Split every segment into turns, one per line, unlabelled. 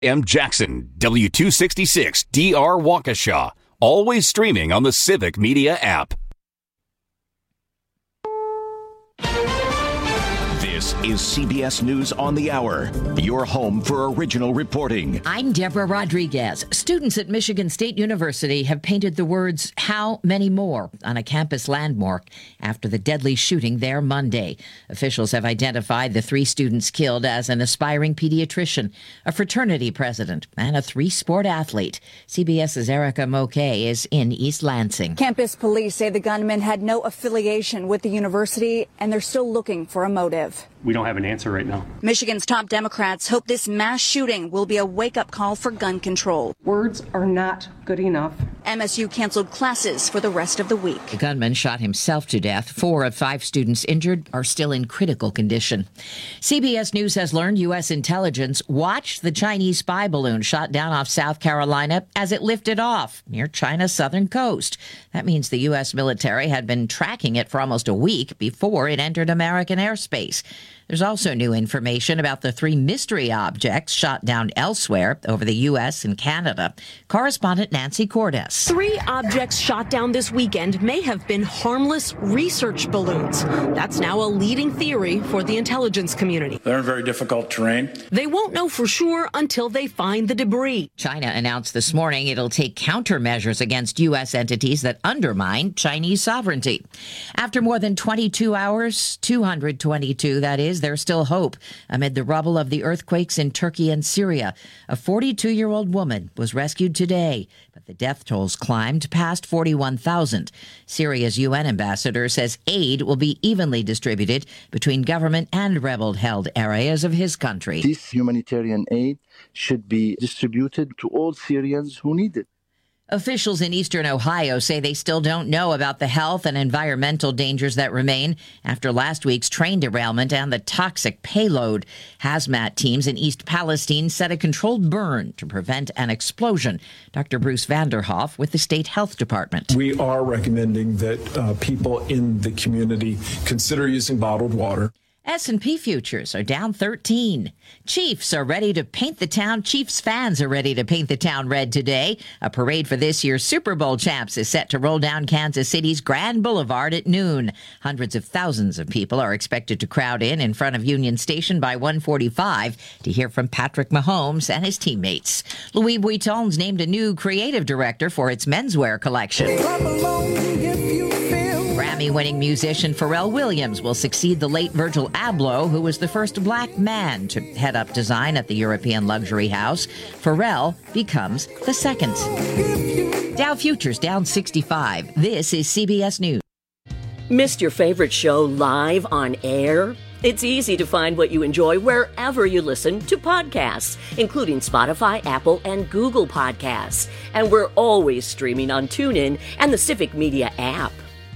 M. Jackson, W266 DR Waukesha. Always streaming on the Civic Media app.
This is CBS News on the Hour, your home for original reporting.
I'm Deborah Rodriguez. Students at Michigan State University have painted the words, "How many more?" on a campus landmark after the deadly shooting there Monday. Officials have identified the 3 students killed as an aspiring pediatrician, a fraternity president, and a 3-sport athlete. CBS's Erica Moquet is in East Lansing.
Campus police say the gunman had no affiliation with the university, and they're still looking for a motive.
We don't have an answer right now.
Michigan's top Democrats hope this mass shooting will be a wake-up call for gun control.
Words are not good enough.
MSU canceled classes for the rest of the week.
The gunman shot himself to death. 4 of 5 students injured are still in critical condition. CBS News has learned U.S. intelligence watched the Chinese spy balloon shot down off South Carolina as it lifted off near China's southern coast. That means the U.S. military had been tracking it for almost a week before it entered American airspace. There's also new information about the 3 mystery objects shot down elsewhere over the U.S. and Canada. Correspondent Nancy Cordes.
3 objects shot down this weekend may have been harmless research balloons. That's now a leading theory for the intelligence community.
They're in very difficult terrain.
They won't know for sure until they find the debris.
China announced this morning it'll take countermeasures against U.S. entities that undermine Chinese sovereignty. After more than 22 hours, 222 that is, there's still hope amid the rubble of the earthquakes in Turkey and Syria. A 42-year-old woman was rescued today, but the death tolls climbed past 41,000. Syria's UN ambassador says aid will be evenly distributed between government and rebel-held areas of his country.
This humanitarian aid should be distributed to all Syrians who need it.
Officials in eastern Ohio say they still don't know about the health and environmental dangers that remain after last week's train derailment and the toxic payload. Hazmat teams in East Palestine set a controlled burn to prevent an explosion. Dr. Bruce Vanderhoff with the State Health Department.
We are recommending that people in the community consider using bottled water.
S&P futures are down 13. Chiefs are ready to paint the town. Chiefs fans are ready to paint the town red today. A parade for this year's Super Bowl champs is set to roll down Kansas City's Grand Boulevard at noon. Hundreds of thousands of people are expected to crowd in front of Union Station by 1:45 to hear from Patrick Mahomes and his teammates. Louis Vuitton's named a new creative director for its menswear collection. Grammy-winning musician Pharrell Williams will succeed the late Virgil Abloh, who was the first black man to head up design at the European luxury house. Pharrell becomes the second. Dow futures down 65. This is CBS News.
Missed your favorite show live on air? It's easy to find what you enjoy wherever you listen to podcasts, including Spotify, Apple, and Google Podcasts. And we're always streaming on TuneIn and the Civic Media app.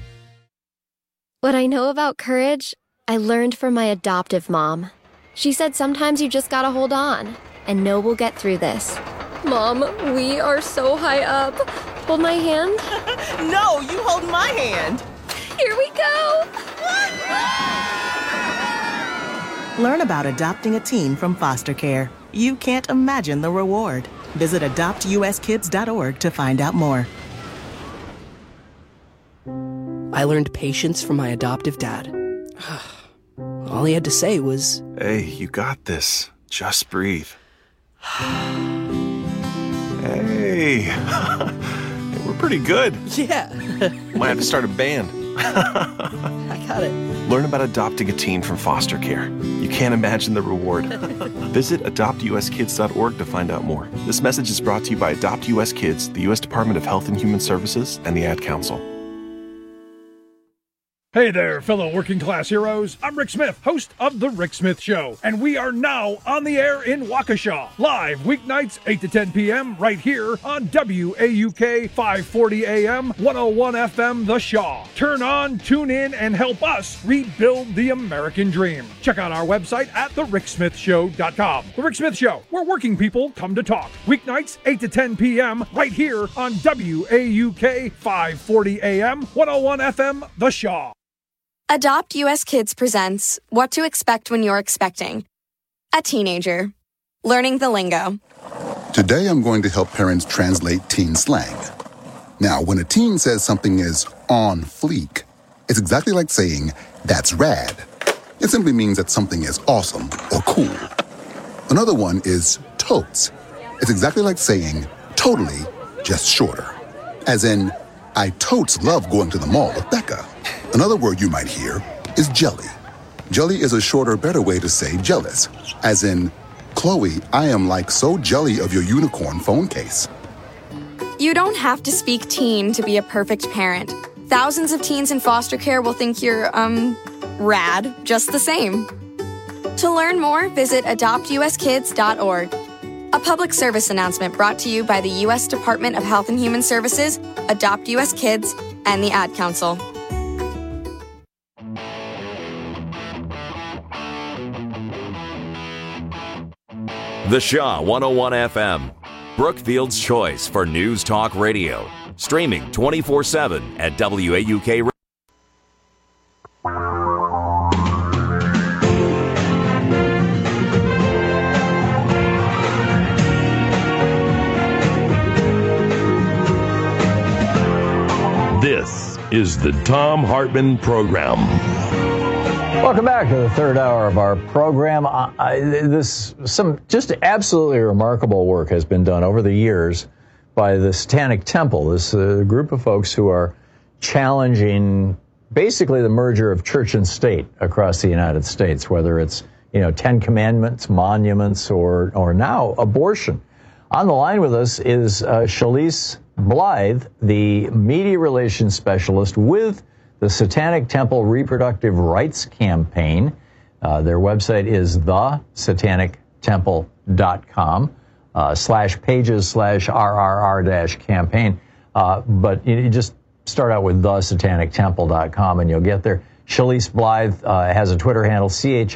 What I know about courage, I learned from my adoptive mom. She said sometimes you just gotta hold on and know we'll get through this. Mom, we are so high up. Hold my hand.
No, you hold my hand.
Here we go.
Learn about adopting a teen from foster care. You can't imagine the reward. Visit adoptuskids.org to find out more.
I learned patience from my adoptive dad. All he had to say was,
"Hey, you got this. Just breathe." Hey, we're pretty good.
Yeah.
Might have to start a band.
I got it.
Learn about adopting a teen from foster care. You can't imagine the reward. Visit adoptuskids.org to find out more. This message is brought to you by Adopt US Kids, the U.S. Department of Health and Human Services, and the Ad Council.
Hey there, fellow working class heroes. I'm Rick Smith, host of The Rick Smith Show, and we are now on the air in Waukesha, live weeknights 8 to 10 p.m. right here on WAUK 540 AM, 101 FM The Shaw. Turn on, tune in, and help us rebuild the American dream. Check out our website at thericksmithshow.com. The Rick Smith Show, where working people come to talk. Weeknights 8 to 10 p.m. right here on WAUK 540 AM, 101 FM The Shaw.
Adopt US Kids presents What to Expect When You're Expecting a Teenager.
learning the lingo.
Today I'm going to help parents translate teen slang. Now, when a teen says something is on fleek, it's exactly like saying, that's rad. It simply means that something is awesome or cool. Another one is totes. It's exactly like saying, totally, just shorter. As in, I totes love going to the mall with Becca. Another word you might hear is jelly. Jelly is a shorter, better way to say jealous. As in, Chloe, I am like so jelly of your unicorn phone case.
You don't have to speak teen to be a perfect parent. Thousands of teens in foster care will think you're, rad just the same. To learn more, visit adoptuskids.org. A public service announcement brought to you by the U.S. Department of Health and Human Services, Adopt U.S. Kids, and the Ad Council.
The Shaw 101 FM, Brookfield's choice for news talk radio. Streaming 24/7 at WAUK.
This is the Thom Hartmann Program.
Welcome back to the third hour of our program. Some just absolutely remarkable work has been done over the years by the Satanic Temple, this group of folks who are challenging basically the merger of church and state across the United States, whether it's, Ten Commandments, monuments, or now abortion. On the line with us is Shalise Blythe, the media relations specialist with the Satanic Temple Reproductive Rights Campaign. Their website is thesatanictemple.com /pages/RRR-campaign. But you just start out with thesatanictemple.com and you'll get there. Shalise Blythe has a Twitter handle,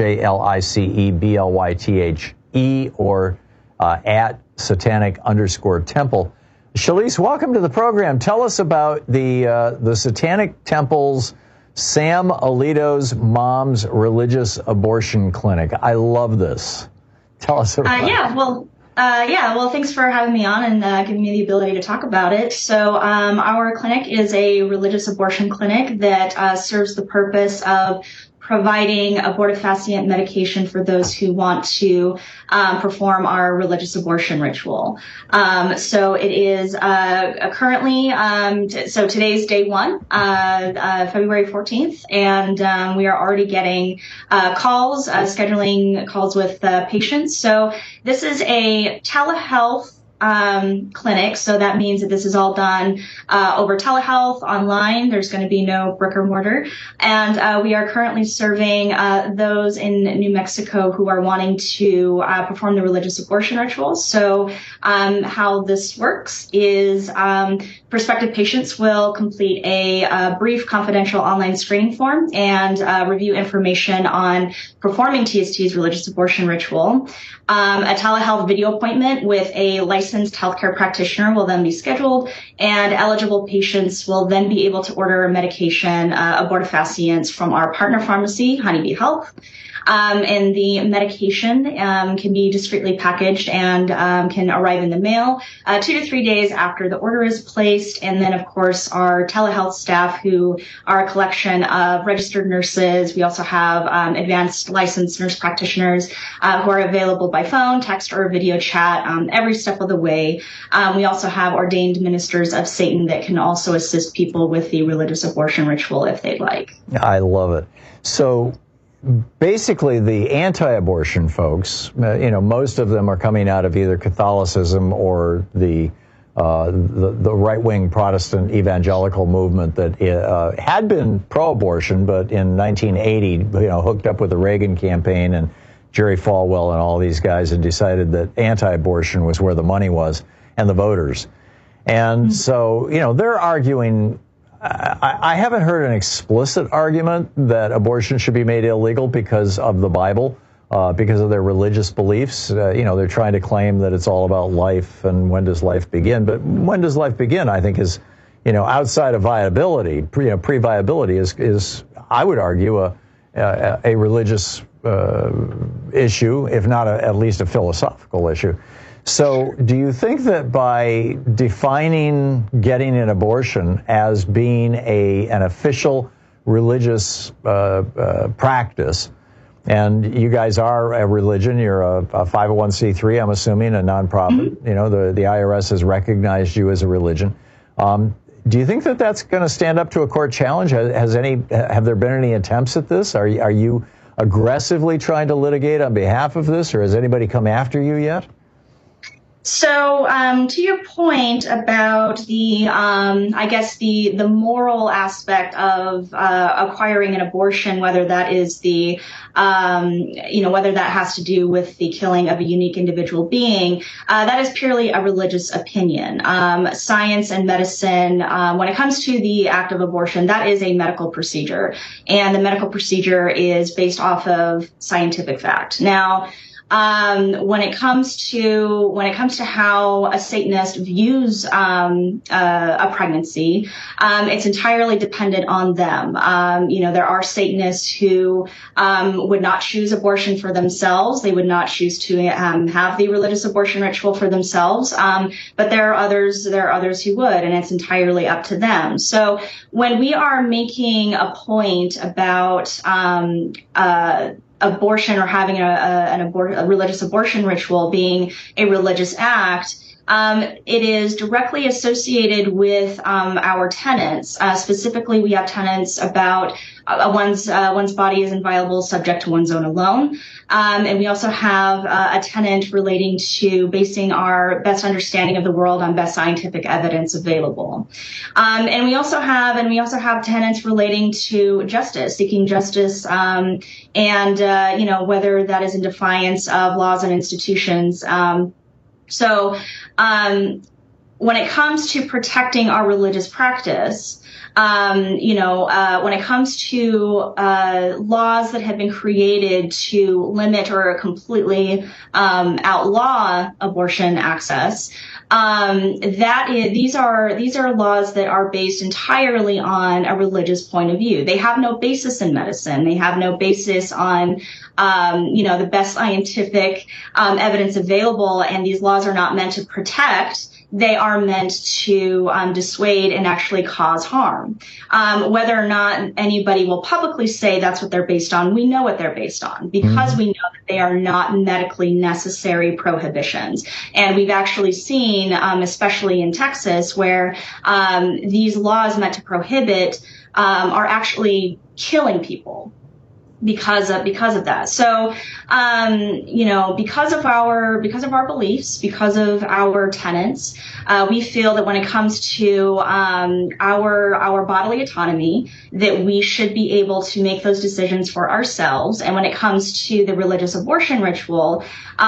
CHALICEBLYTHE, or at Satanic_Temple. Shalise, welcome to the program. Tell us about the Satanic Temple's Sam Alito's Mom's Religious Abortion Clinic. I love this. Tell us about it.
Well, thanks for having me on and giving me the ability to talk about it. So our clinic is a religious abortion clinic that serves the purpose of providing abortifacient medication for those who want to perform our religious abortion ritual. So it is currently, so today's day one, February 14th, and we are already getting calls, scheduling calls with patients. So this is a telehealth clinic, so that means that this is all done over telehealth, online. There's going to be no brick or mortar, and we are currently serving those in New Mexico who are wanting to perform the religious abortion rituals. So how this works is prospective patients will complete a brief confidential online screening form and review information on performing TST's religious abortion ritual. A telehealth video appointment with a licensed healthcare practitioner will then be scheduled, and eligible patients will then be able to order medication, abortifacients, from our partner pharmacy, Honeybee Health. And the medication can be discreetly packaged and can arrive in the mail 2 to 3 days after the order is placed. And then, of course, our telehealth staff, who are a collection of registered nurses. We also have advanced licensed nurse practitioners who are available by phone, text, or video chat every step of the way. We also have ordained ministers of Satan that can also assist people with the religious abortion ritual if they'd like.
I love it. So basically, the anti-abortion folks, most of them are coming out of either Catholicism or the right-wing Protestant evangelical movement that had been pro-abortion, but in 1980, hooked up with the Reagan campaign and Jerry Falwell and all these guys and decided that anti-abortion was where the money was and the voters. And so, they're arguing. I haven't heard an explicit argument that abortion should be made illegal because of the Bible, because of their religious beliefs. They're trying to claim that it's all about life and when does life begin. But when does life begin, I think, is, outside of viability, pre-viability is I would argue, a religious issue, if not at least a philosophical issue. So do you think that by defining getting an abortion as being an official religious practice, and you guys are a religion, you're a 501c3, I'm assuming, a nonprofit, you know, the IRS has recognized you as a religion. Do you think that that's going to stand up to a court challenge? Have there been any attempts at this? Are you aggressively trying to litigate on behalf of this, or has anybody come after you yet?
So, to your point about the moral aspect of acquiring an abortion, whether that is whether that has to do with the killing of a unique individual being, that is purely a religious opinion. Science and medicine, when it comes to the act of abortion, that is a medical procedure, and the medical procedure is based off of scientific fact. Now, when it comes to how a Satanist views a pregnancy, it's entirely dependent on them. There are Satanists who would not choose abortion for themselves. They would not choose to have the religious abortion ritual for themselves. But there are others who would, and it's entirely up to them. So when we are making a point about abortion or having a religious abortion ritual being a religious act, it is directly associated with our tenets. Specifically, we have tenets about one's body is inviolable, subject to one's own alone. And we also have a tenet relating to basing our best understanding of the world on best scientific evidence available. And we also have tenets relating to justice, seeking justice, and whether that is in defiance of laws and institutions. So when it comes to protecting our religious practice, when it comes to laws that have been created to limit or completely outlaw abortion access, these are laws that are based entirely on a religious point of view. They have no basis in medicine. They have no basis on the best scientific evidence available, and these laws are not meant to protect. They are meant to dissuade and actually cause harm. Whether or not anybody will publicly say that's what they're based on, we know what they're based on because we know that they are not medically necessary prohibitions. And we've actually seen, especially in Texas, where these laws meant to prohibit are actually killing people because of that. So, because of our beliefs, because of our tenets, we feel that when it comes to our bodily autonomy, that we should be able to make those decisions for ourselves. And when it comes to the religious abortion ritual,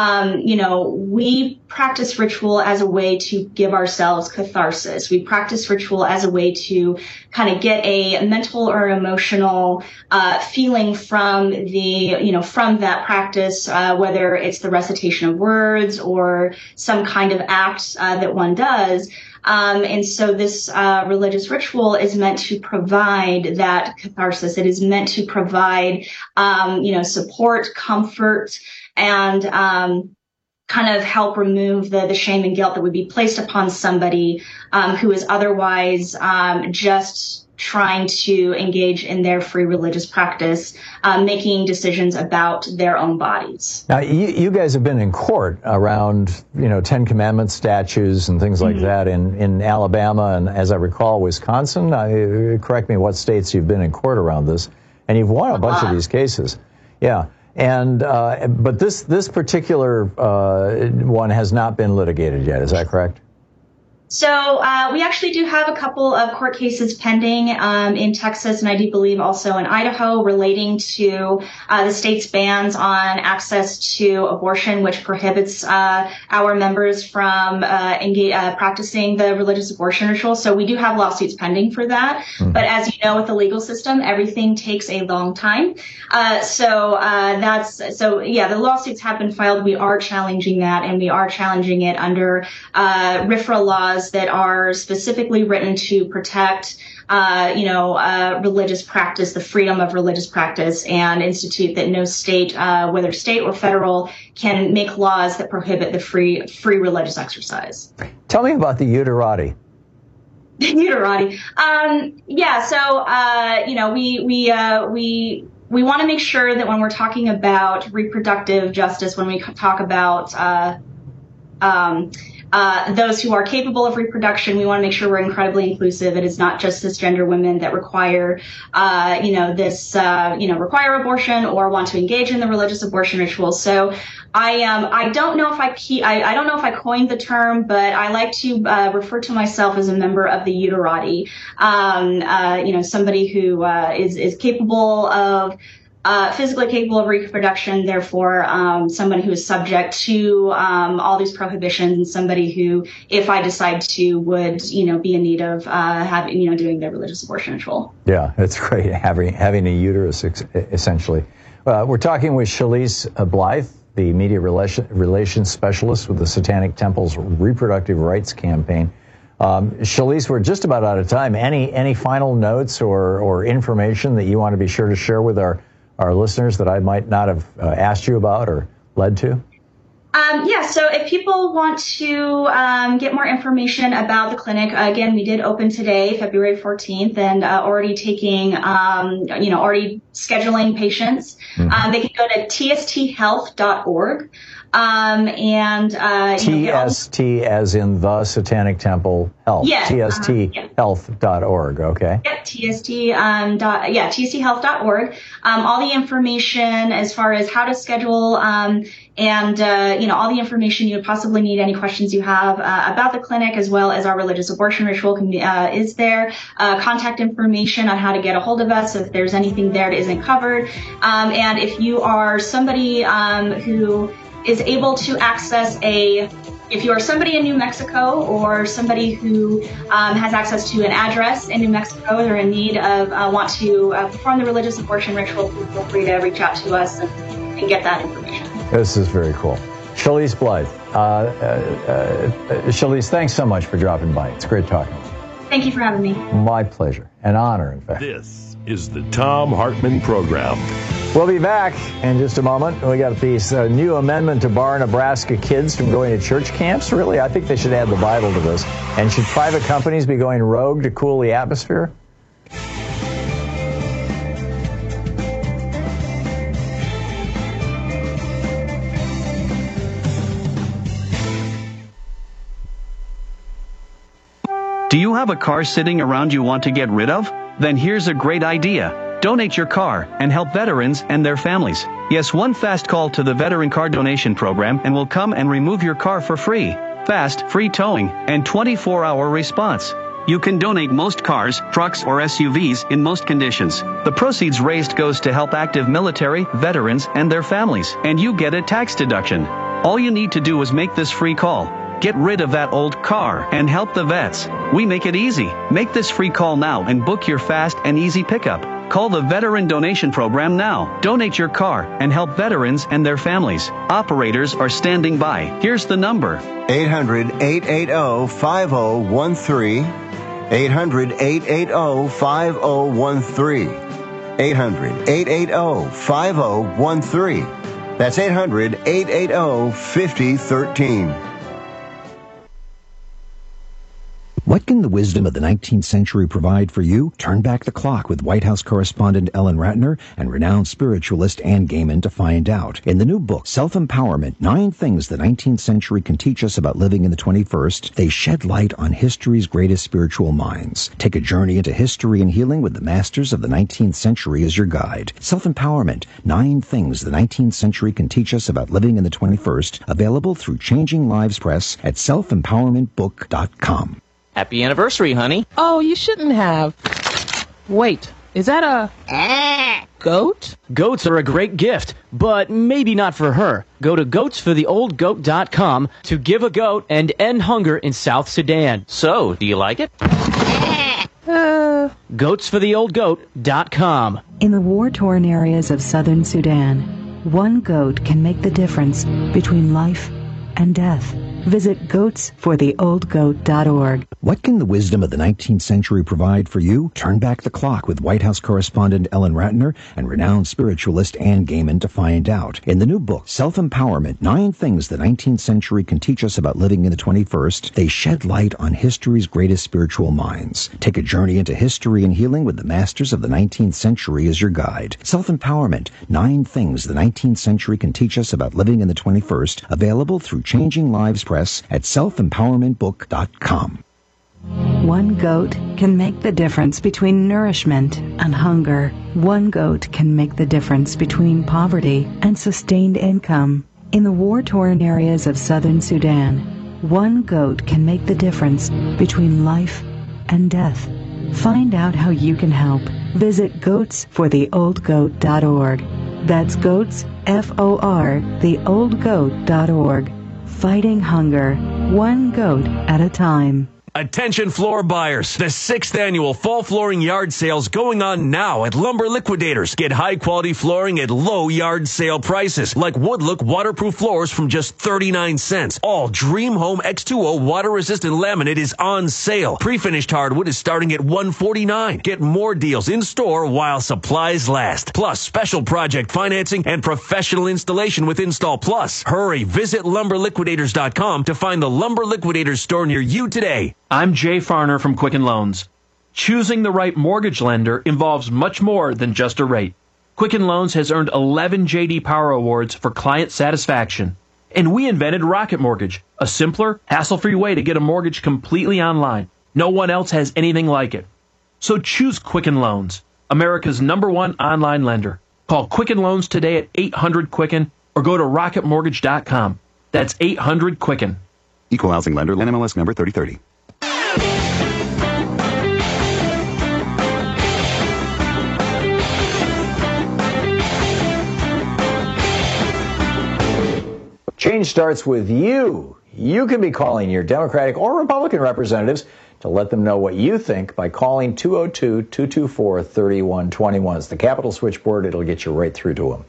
we practice ritual as a way to give ourselves catharsis. We practice ritual as a way to kind of get a mental or emotional feeling from that practice, whether it's the recitation of words or some kind of act that one does. And so this religious ritual is meant to provide that catharsis. It is meant to provide, support, comfort, and kind of help remove the shame and guilt that would be placed upon somebody who is otherwise just trying to engage in their free religious practice, making decisions about their own bodies. Now,
you guys have been in court around, Ten Commandments statues and things like that in Alabama and, as I recall, Wisconsin. Correct me what states you've been in court around this, and you've won a bunch of these cases. Yeah. And but this particular one has not been litigated yet. Is that correct?
So we actually do have a couple of court cases pending in Texas, and I do believe also in Idaho, relating to the state's bans on access to abortion, which prohibits our members from practicing the religious abortion ritual. So we do have lawsuits pending for that. But as you know, with the legal system, everything takes a long time. The lawsuits have been filed. We are challenging that, and we are challenging it under RFRA laws laws that are specifically written to protect religious practice, the freedom of religious practice, and institute that no state, whether state or federal, can make laws that prohibit the free religious exercise.
Tell me about the Uterati.
Uterati. We want to make sure that when we're talking about reproductive justice, when we talk about those who are capable of reproduction, we want to make sure we're incredibly inclusive. It is not just cisgender women that require, require abortion or want to engage in the religious abortion rituals. So I don't know if I don't know if I coined the term, but I like to refer to myself as a member of the Uterati. Somebody who is capable of physically capable of reproduction, therefore somebody who is subject to all these prohibitions, somebody who, if I decide to, would be in need of doing their religious abortion ritual.
Yeah, it's great having a uterus essentially. We're talking with Shalise Blythe, the media relations specialist with the Satanic Temple's Reproductive Rights Campaign. Shalise, we're just about out of time. Any final notes or information that you want to be sure to share with our listeners that I might not have asked you about or led to?
So if people want to get more information about the clinic, again, we did open today, February 14th, and already taking, already scheduling patients. They can go to tsthealth.org.
TST as in the Satanic Temple Health.
Yeah.
TSThealth.org. Okay.
Yep. tsthealth.org. All the information as far as how to schedule, all the information you would possibly need, any questions you have about the clinic, as well as our religious abortion ritual is there. Contact information on how to get a hold of us if there's anything there that isn't covered. And if you are somebody who is able to access if you are somebody in New Mexico or somebody who has access to an address in New Mexico, they're in need of want to perform the religious abortion ritual, feel free to reach out to us and get that information.
This is very cool. Shalise Blythe. Shalise, thanks so much for dropping by. It's great talking to you.
Thank you for having me.
My pleasure. An honor, in fact.
This is the Thom Hartmann Program.
We'll be back in just a moment. We got this new amendment to bar Nebraska kids from going to church camps. Really, I think they should add the Bible to this. And should private companies be going rogue to cool the atmosphere?
Do you have a car sitting around you want to get rid of? Then here's a great idea. Donate your car and help veterans and their families. Yes, one fast call to the Veteran Car Donation Program and we'll come and remove your car for free. Fast, free towing, and 24-hour response. You can donate most cars, trucks, or SUVs in most conditions. The proceeds raised goes to help active military, veterans, and their families, and you get a tax deduction. All you need to do is make this free call. Get rid of that old car and help the vets. We make it easy. Make this free call now and book your fast and easy pickup. Call the Veteran Donation Program now. Donate your car and help veterans and their families. Operators are standing by. Here's the number.
800-880-5013. 800-880-5013. 800-880-5013. That's 800-880-5013.
What can the wisdom of the 19th century provide for you? Turn back the clock with White House correspondent Ellen Ratner and renowned spiritualist Ann Gaiman to find out. In the new book, Self-Empowerment, 9 Things the 19th Century Can Teach Us About Living in the 21st, they shed light on history's greatest spiritual minds. Take a journey into history and healing with the masters of the 19th century as your guide. Self-Empowerment, 9 Things the 19th Century Can Teach Us About Living in the 21st, available through Changing Lives Press at selfempowermentbook.com.
Happy anniversary, honey.
Oh, you shouldn't have. Wait, is that a goat?
Goats are a great gift, but maybe not for her. Go to goatsfortheoldgoat.com to give a goat and end hunger in South Sudan. So, do you like it? Goatsfortheoldgoat.com.
In the war-torn areas of southern Sudan, one goat can make the difference between life and death. Visit goatsfortheoldgoat.org.
What can the wisdom of the 19th century provide for you? Turn back the clock with White House correspondent Ellen Ratner and renowned spiritualist Ann Gaiman to find out. In the new book, Self-Empowerment, 9 Things the 19th Century Can Teach Us About Living in the 21st, they shed light on history's greatest spiritual minds. Take a journey into history and healing with the masters of the 19th century as your guide. Self-Empowerment, 9 Things the 19th Century Can Teach Us About Living in the 21st, available through Changing Lives Press at selfempowermentbook.com.
One goat can make the difference between nourishment and hunger. One goat can make the difference between poverty and sustained income. In the war-torn areas of southern Sudan, one goat can make the difference between life and death. Find out how you can help. Visit goatsfortheoldgoat.org. That's goats, F-O-R, theoldgoat.org. Fighting hunger, one goat at a time.
Attention floor buyers. The 6th annual fall flooring yard sale's going on now at Lumber Liquidators. Get high quality flooring at low yard sale prices, like Woodlook waterproof floors from just 39 cents. All Dream Home X2O water resistant laminate is on sale. Pre-finished hardwood is starting at $149. Get more deals in store while supplies last. Plus special project financing and professional installation with Install Plus. Hurry, visit lumberliquidators.com to find the Lumber Liquidators store near you today.
I'm Jay Farner from Quicken Loans. Choosing the right mortgage lender involves much more than just a rate. Quicken Loans has earned 11 J.D. Power Awards for client satisfaction. And we invented Rocket Mortgage, a simpler, hassle-free way to get a mortgage completely online. No one else has anything like it. So choose Quicken Loans, America's #1 online lender. Call Quicken Loans today at 800-QUICKEN or go to rocketmortgage.com. That's 800-QUICKEN.
Equal housing lender, NMLS number 3030.
Change starts with you. You can be calling your Democratic or Republican representatives to let them know what you think by calling 202-224-3121. It's the Capitol switchboard. It'll get you right through to them.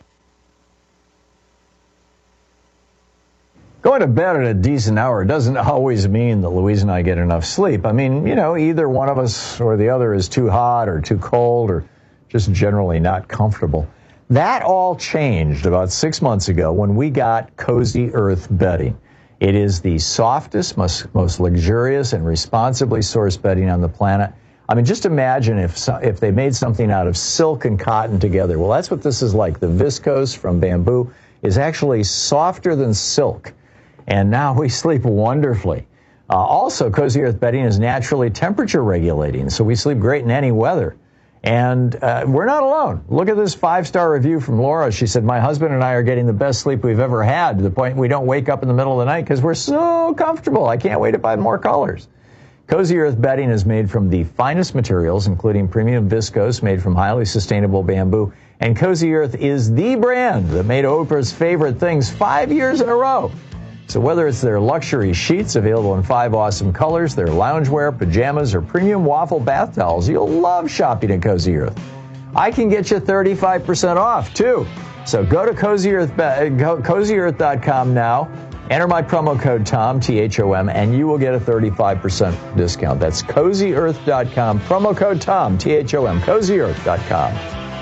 Going to bed at a decent hour doesn't always mean that Louise and I get enough sleep. I mean, you know, either one of us or the other is too hot or too cold or just generally not comfortable. That all changed about 6 months ago when we got Cozy Earth bedding. It is the softest, most luxurious, and responsibly sourced bedding on the planet. I mean, just imagine if they made something out of silk and cotton together. Well, that's what this is like. The viscose from bamboo is actually softer than silk. And now we sleep wonderfully. Also, Cozy Earth bedding is naturally temperature regulating, so we sleep great in any weather. And we're not alone. Look at this 5-star review from Laura. She said, my husband and I are getting the best sleep we've ever had, to the point we don't wake up in the middle of the night because we're so comfortable. I can't wait to buy more colors. Cozy Earth bedding is made from the finest materials, including premium viscose made from highly sustainable bamboo. And Cozy Earth is the brand that made Oprah's favorite things 5 years in a row. So whether it's their luxury sheets available in 5 awesome colors, their loungewear, pajamas, or premium waffle bath towels, you'll love shopping at Cozy Earth. I can get you 35% off, too. So go to CozyEarth.com now, enter my promo code TOM, T-H-O-M, and you will get a 35% discount. That's CozyEarth.com, promo code TOM, T-H-O-M, CozyEarth.com.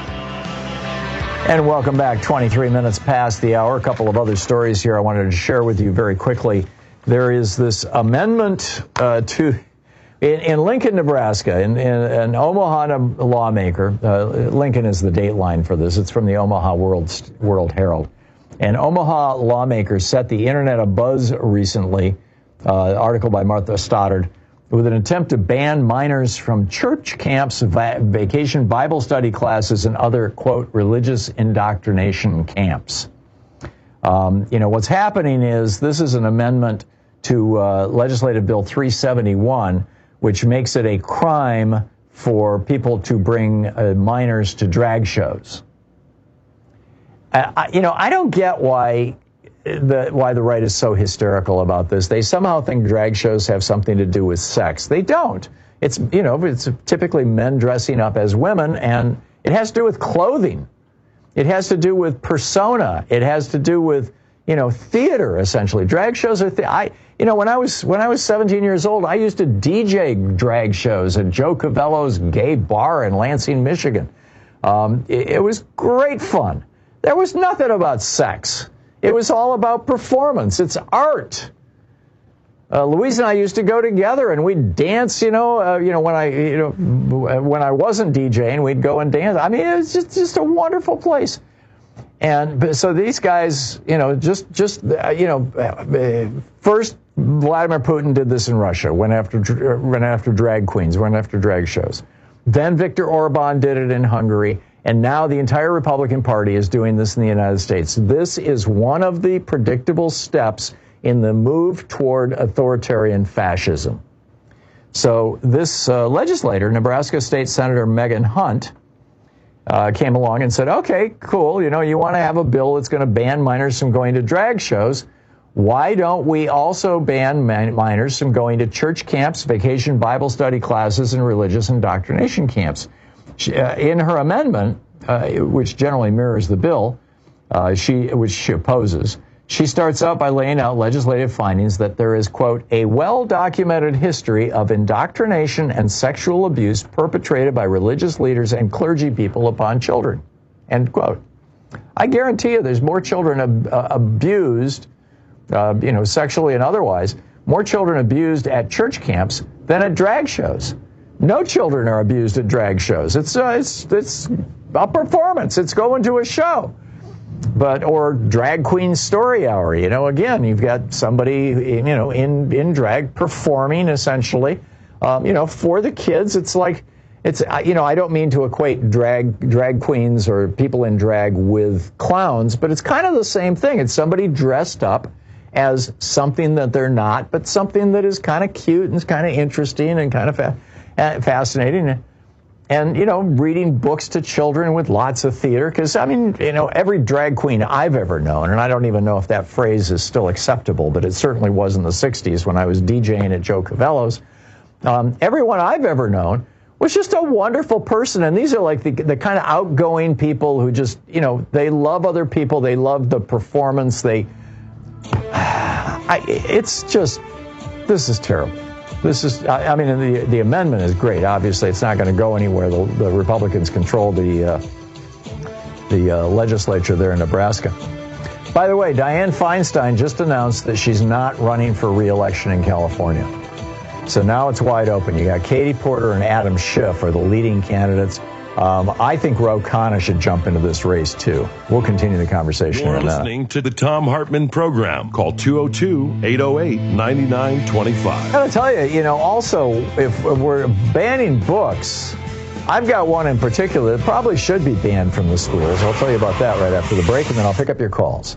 And welcome back. 23 minutes past the hour. A couple of other stories here I wanted to share with you very quickly. There is this amendment in Lincoln, Nebraska, an Omaha lawmaker. Lincoln is the dateline for this. It's from the Omaha World Herald. An Omaha lawmaker set the internet abuzz recently, article by Martha Stoddard, with an attempt to ban minors from church camps, vacation Bible study classes, and other, quote, religious indoctrination camps. What's happening is this is an amendment to Legislative Bill 371, which makes it a crime for people to bring minors to drag shows. I don't get why the right is so hysterical about this. They somehow think drag shows have something to do with sex. They don't. It's typically men dressing up as women, and it has to do with clothing. It has to do with persona. It has to do with, theater, essentially. Drag shows are You know, when I was 17 years old, I used to DJ drag shows at Joe Cavello's Gay Bar in Lansing, Michigan. It was great fun. There was nothing about sex. It was all about performance. It's art. Louise and I used to go together and we'd dance. When I wasn't DJing, we'd go and dance. I mean, it was just a wonderful place. And so these guys, first Vladimir Putin did this in Russia, went after drag queens, went after drag shows. Then Viktor Orban did it in Hungary. And now the entire Republican Party is doing this in the United States. This is one of the predictable steps in the move toward authoritarian fascism. So this legislator, Nebraska State Senator Megan Hunt, came along and said, okay, cool, you want to have a bill that's going to ban minors from going to drag shows. Why don't we also ban minors from going to church camps, vacation Bible study classes, and religious indoctrination camps? In her amendment, which generally mirrors the bill, which she opposes, she starts out by laying out legislative findings that there is, quote, a well-documented history of indoctrination and sexual abuse perpetrated by religious leaders and clergy people upon children, end quote. I guarantee you there's more children abused, sexually and otherwise, more children abused at church camps than at drag shows. No children are abused at drag shows. It's a performance. It's going to a show. Or drag queen story hour. Again, you've got somebody, in drag performing essentially, for the kids. I don't mean to equate drag queens or people in drag with clowns, but it's kind of the same thing. It's somebody dressed up as something that they're not, but something that is kind of cute and is kind of interesting and kind of fascinating. And, reading books to children with lots of theater. Because, every drag queen I've ever known, and I don't even know if that phrase is still acceptable, but it certainly was in the 60s when I was DJing at Joe Cavello's. Everyone I've ever known was just a wonderful person. And these are like the kind of outgoing people who just, they love other people. They love the performance. This is terrible. The amendment is great. Obviously, it's not going to go anywhere. The Republicans control the legislature there in Nebraska. By the way, Dianne Feinstein just announced that she's not running for re-election in California. So now it's wide open. You got Katie Porter and Adam Schiff are the leading candidates. I think Ro Khanna should jump into this race, too. We'll continue the conversation in a minute.
You're listening to the Thom Hartmann Program. Call 202-808-9925.
I gotta tell you, also, if we're banning books, I've got one in particular that probably should be banned from the schools. I'll tell you about that right after the break, and then I'll pick up your calls.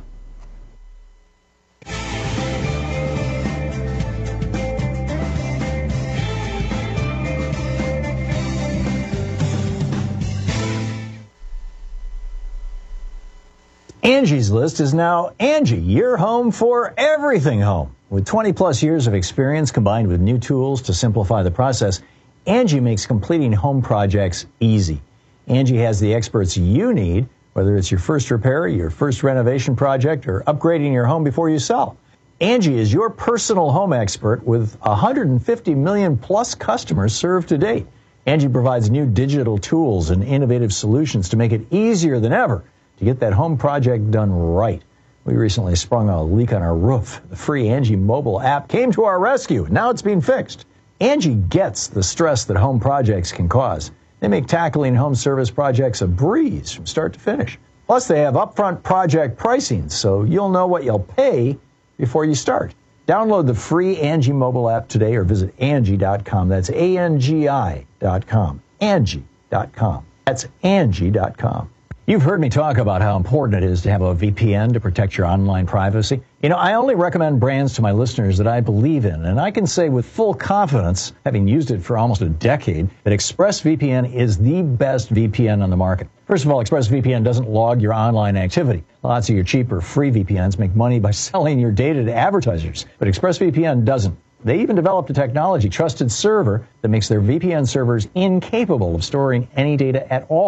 Angie's List is now Angie, your home for everything home. With 20-plus years of experience combined with new tools to simplify the process, Angie makes completing home projects easy. Angie has the experts you need, whether it's your first repair, your first renovation project, or upgrading your home before you sell. Angie is your personal home expert with 150 million-plus customers served to date. Angie provides new digital tools and innovative solutions to make it easier than ever to get that home project done right. We recently sprung a leak on our roof. The free Angie mobile app came to our rescue. Now it's being fixed. Angie gets the stress that home projects can cause. They make tackling home service projects a breeze from start to finish. Plus, they have upfront project pricing, so you'll know what you'll pay before you start. Download the free Angie mobile app today or visit Angie.com. That's ANGI.com. Angie.com. That's Angie.com. You've heard me talk about how important it is to have a VPN to protect your online privacy. I only recommend brands to my listeners that I believe in, and I can say with full confidence, having used it for almost a decade, that ExpressVPN is the best VPN on the market. First of all, ExpressVPN doesn't log your online activity. Lots of your cheaper free VPNs make money by selling your data to advertisers, but ExpressVPN doesn't. They even developed a technology, Trusted Server, that makes their VPN servers incapable of storing any data at all.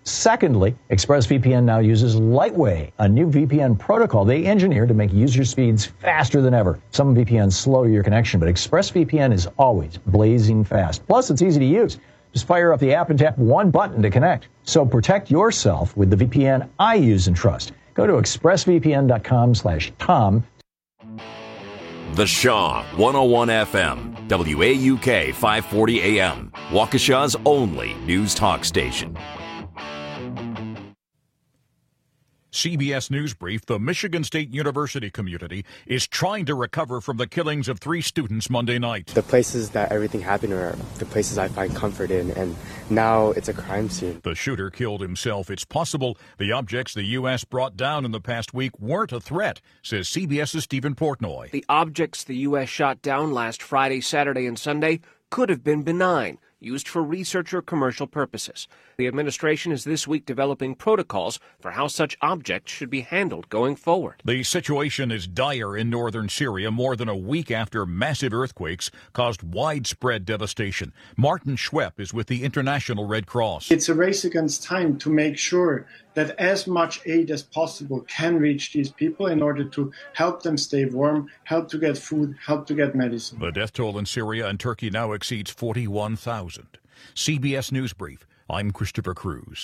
Secondly, ExpressVPN now uses Lightway, a new VPN protocol they engineered to make user speeds faster than ever. Some VPNs slow your connection, but ExpressVPN is always blazing fast. Plus, it's easy to use. Just fire up the app and tap one button to connect. So protect yourself with the VPN I use and trust. Go to expressvpn.com/Tom.
The Shaw 101 FM, WAUK 540 AM, Waukesha's only news talk station.
CBS News Brief, the Michigan State University community is trying to recover from the killings of 3 students Monday night.
The places that everything happened are the places I find comfort in, and now it's a crime scene.
The shooter killed himself. It's possible the objects the U.S. brought down in the past week weren't a threat, says CBS's Stephen Portnoy.
The objects the U.S. shot down last Friday, Saturday, and Sunday could have been benign, used for research or commercial purposes. The administration is this week developing protocols for how such objects should be handled going forward.
The situation is dire in northern Syria more than a week after massive earthquakes caused widespread devastation. Martin Schwepp is with the International Red Cross.
It's a race against time to make sure that as much aid as possible can reach these people in order to help them stay warm, help to get food, help to get medicine.
The death toll in Syria and Turkey now exceeds 41,000. CBS News Brief. I'm Christopher Cruz.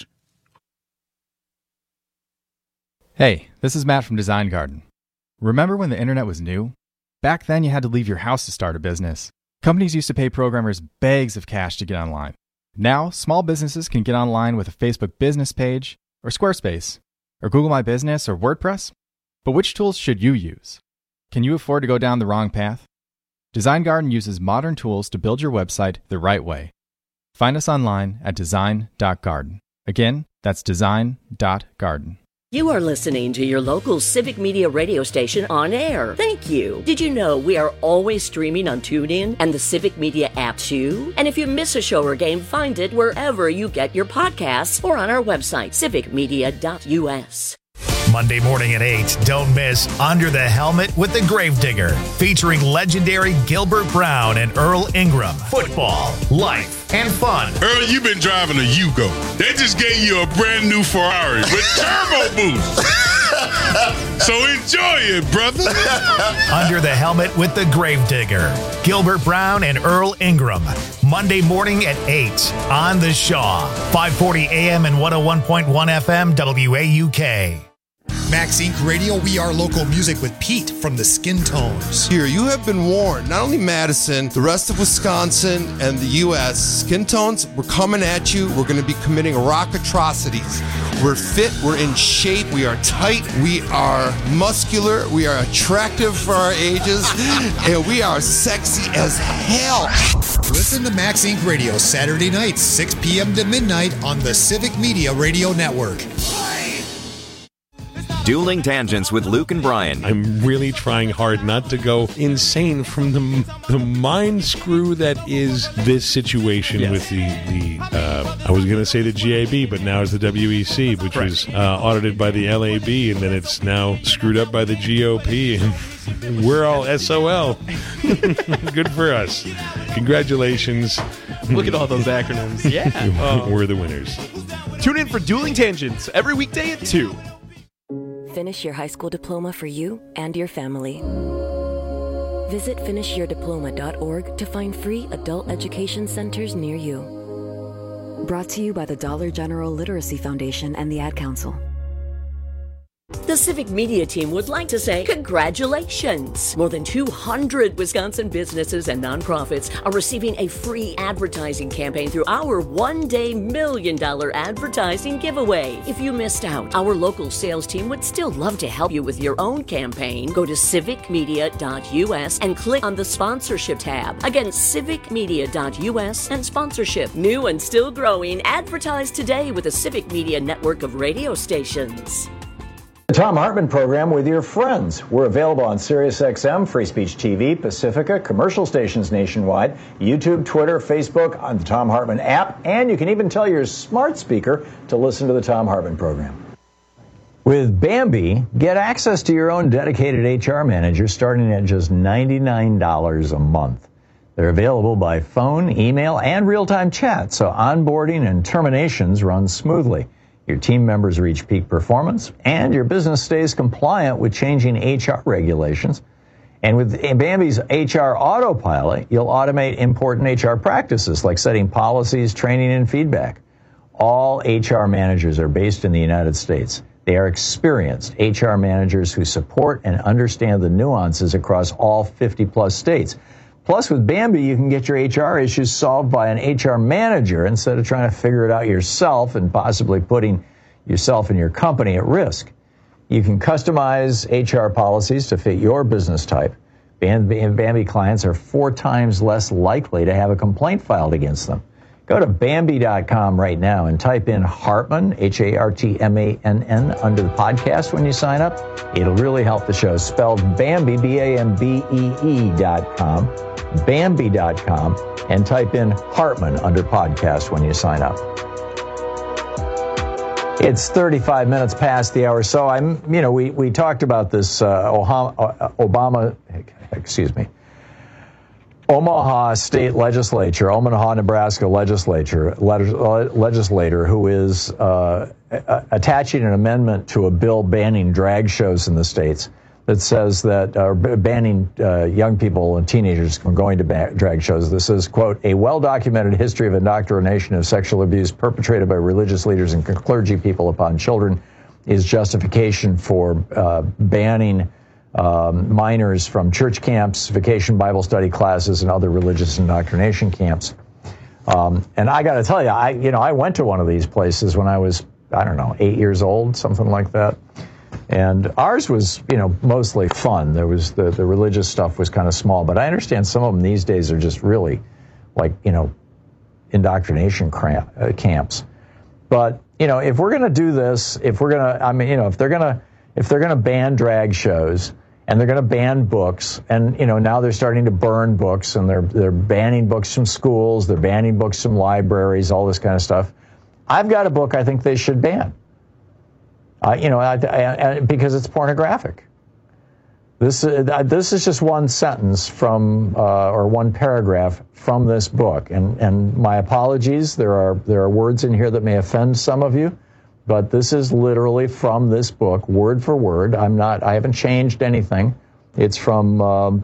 Hey, this is Matt from Design Garden. Remember when the internet was new? Back then you had to leave your house to start a business. Companies used to pay programmers bags of cash to get online. Now, small businesses can get online with a Facebook business page, or Squarespace, or Google My Business, or WordPress. But which tools should you use? Can you afford to go down the wrong path? Design Garden uses modern tools to build your website the right way. Find us online at design.garden. Again, that's design.garden.
You are listening to your local Civic Media radio station on air. Thank you. Did you know we are always streaming on TuneIn and the Civic Media app too? And if you miss a show or game, find it wherever you get your podcasts or on our website, civicmedia.us.
Monday morning at 8, don't miss Under the Helmet with the Gravedigger, featuring legendary Gilbert Brown and Earl Ingram. Football, life, and fun.
Earl, you've been driving a Yugo. They just gave you a brand new Ferrari with turbo boost. So enjoy it, brother.
Under the Helmet with the Gravedigger, Gilbert Brown and Earl Ingram. Monday morning at 8 on The Shaw, 540 AM and 101.1 FM WAUK.
Max Inc. Radio, we are local music with Pete from the Skin Tones.
Here, you have been warned. Not only Madison, the rest of Wisconsin and the U.S. Skin Tones, we're coming at you. We're going to be committing rock atrocities. We're fit. We're in shape. We are tight. We are muscular. We are attractive for our ages. And we are sexy as hell.
Listen to Max Inc. Radio Saturday nights, 6 p.m. to midnight on the Civic Media Radio Network.
Dueling Tangents with Luke and Brian.
I'm really trying hard not to go insane from the mind screw that is this situation with the I was going to say the GAB, but now it's the WEC, which was audited by the LAB, and then it's now screwed up by the GOP, and we're all SOL. Good for us. Congratulations.
Look at all those acronyms. Yeah.
We're the winners.
Tune in for Dueling Tangents every weekday at 2.
Finish your high school diploma for you and your family. Visit finishyourdiploma.org to find free adult education centers near you. Brought to you by the Dollar General Literacy Foundation and the Ad Council.
The Civic Media team would like to say congratulations! More than 200 Wisconsin businesses and nonprofits are receiving a free advertising campaign through our one-day $1 million advertising giveaway. If you missed out, our local sales team would still love to help you with your own campaign. Go to civicmedia.us and click on the sponsorship tab. Again, civicmedia.us and sponsorship. New and still growing, advertise today with the Civic Media network of radio stations.
The Tom Hartman Program with your friends. We're available on SiriusXM, Free Speech TV, Pacifica, commercial stations nationwide, YouTube, Twitter, Facebook, on the Tom Hartman app, and you can even tell your smart speaker to listen to the Tom Hartman Program. With Bambee, get access to your own dedicated HR manager starting at just $99 a month. They're available by phone, email, and real-time chat, so onboarding and terminations run smoothly. your team members reach peak performance, and your business stays compliant with changing HR regulations. And with Bambi's HR Autopilot, you'll automate important HR practices like setting policies, training, and feedback. All HR managers are based in the United States. They are experienced HR managers who support and understand the nuances across all 50-plus states. Plus, with Bambi, you can get your HR issues solved by an HR manager instead of trying to figure it out yourself and possibly putting yourself and your company at risk. You can customize HR policies to fit your business type. Bambi clients are 4 times less likely to have a complaint filed against them. Go to Bambi.com right now and type in Hartmann, Hartmann, under the podcast when you sign up. It'll really help the show. Spelled Bambi, Bambee.com, Bambi.com, and type in Hartmann under podcast when you sign up. It's 35 minutes past the hour. So we talked about this Omaha State Legislature, Omaha, Nebraska legislator who is attaching an amendment to a bill banning drag shows in the states that says that banning young people and teenagers from going to drag shows. This is, quote, a well-documented history of indoctrination of sexual abuse perpetrated by religious leaders and clergy people upon children is justification for banning minors from church camps, vacation Bible study classes, and other religious indoctrination camps. And I got to tell you, I went to one of these places when I was, 8 years old, something like that. And ours was, mostly fun. There was the religious stuff was kind of small, but I understand some of them these days are just really like, indoctrination camps. But, if we're going to do this, if they're going to ban drag shows and they're going to ban books, and now they're starting to burn books, and they're banning books from schools, they're banning books from libraries, all this kind of stuff. I've got a book I think they should ban. Because it's pornographic. This is just one sentence from or one paragraph from this book, and my apologies. There are words in here that may offend some of you. But this is literally from this book, word for word. I haven't changed anything. It's from a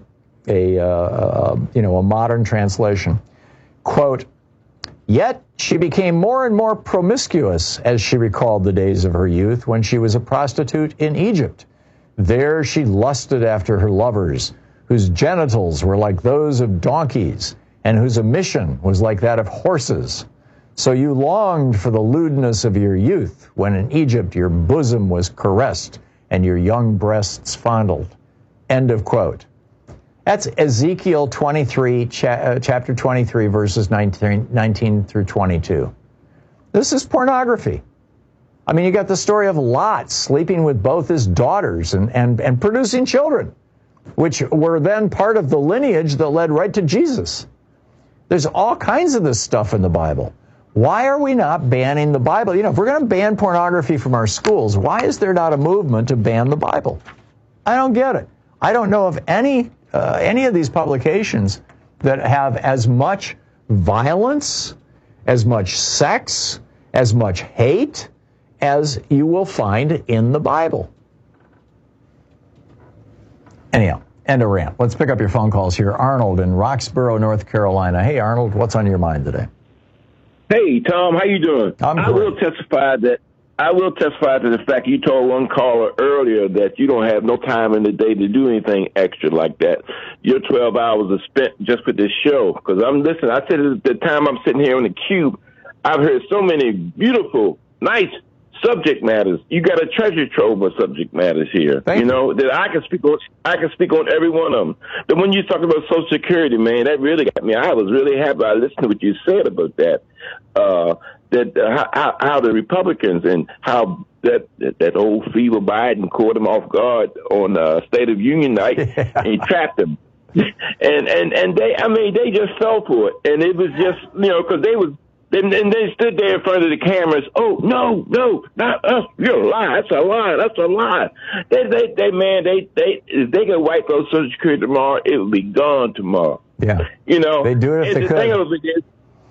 modern translation. Quote, yet she became more and more promiscuous as she recalled the days of her youth when she was a prostitute in Egypt. There she lusted after her lovers, whose genitals were like those of donkeys and whose emission was like that of horses. So you longed for the lewdness of your youth, when in Egypt your bosom was caressed and your young breasts fondled. End of quote. That's Ezekiel 23, chapter 23, verses 19 through 22. This is pornography. You got the story of Lot sleeping with both his daughters and producing children, which were then part of the lineage that led right to Jesus. There's all kinds of this stuff in the Bible. Why are we not banning the Bible? If we're going to ban pornography from our schools, why is there not a movement to ban the Bible? I don't get it. I don't know of any of these publications that have as much violence, as much sex, as much hate as you will find in the Bible. Anyhow, end of rant. Let's pick up your phone calls here. Arnold in Roxborough, North Carolina. Hey, Arnold, what's on your mind today?
Hey, Tom, how you doing? I will testify to the fact you told one caller earlier that you don't have no time in the day to do anything extra like that. Your 12 hours are spent just with this show. Because I'm listening. I said at the time I'm sitting here in the cube, I've heard so many beautiful, nice subject matters. You got a treasure trove of subject matters here. That I can speak on. I can speak on every one of them. But when you talk about Social Security, man, that really got me. I was really happy. I listened to what you said about that. How the Republicans and how that old feeble Biden caught him off guard on State of Union night and he trapped him. And they just fell for it. And it was just, because they stood there in front of the cameras. Oh, no, not us. You're a lie. That's a lie. That's a lie. If they could wipe out Social Security tomorrow, it would be gone tomorrow.
Yeah. They do it if they could.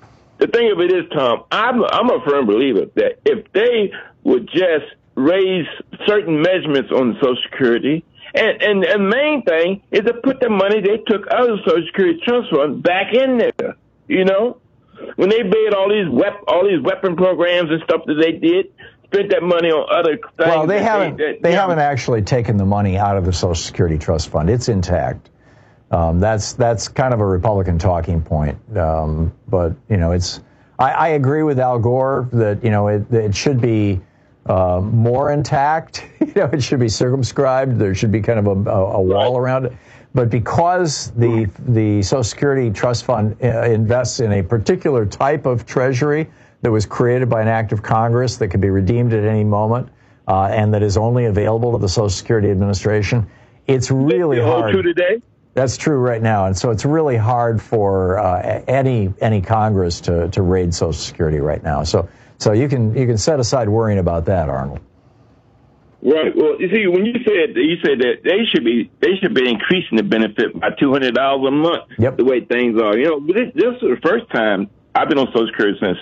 the thing of it is, Tom, I'm a firm believer that if they would just raise certain measurements on Social Security, and the main thing is to put the money they took out of the Social Security Trust Fund back in there. You know, when they made all these weapon programs and stuff that they did, spent that money on other things.
Well, they haven't actually taken the money out of the Social Security Trust Fund. It's intact. That's kind of a Republican talking point. But you know, I agree with Al Gore that, you know, it should be more intact. You know, it should be circumscribed. There should be kind of a wall around it. But because the Social Security Trust Fund invests in a particular type of treasury that was created by an act of Congress that can be redeemed at any moment, and that is only available to the Social Security Administration, it's really hard.
True today?
That's true right now, and so it's really hard for any Congress to raid Social Security right now. So you can set aside worrying about that, Arnold.
Right. Well, you see, when you said that they should be increasing the benefit by $200 a month.
Yep. The
way things are, you know, this is the first time I've been on Social Security since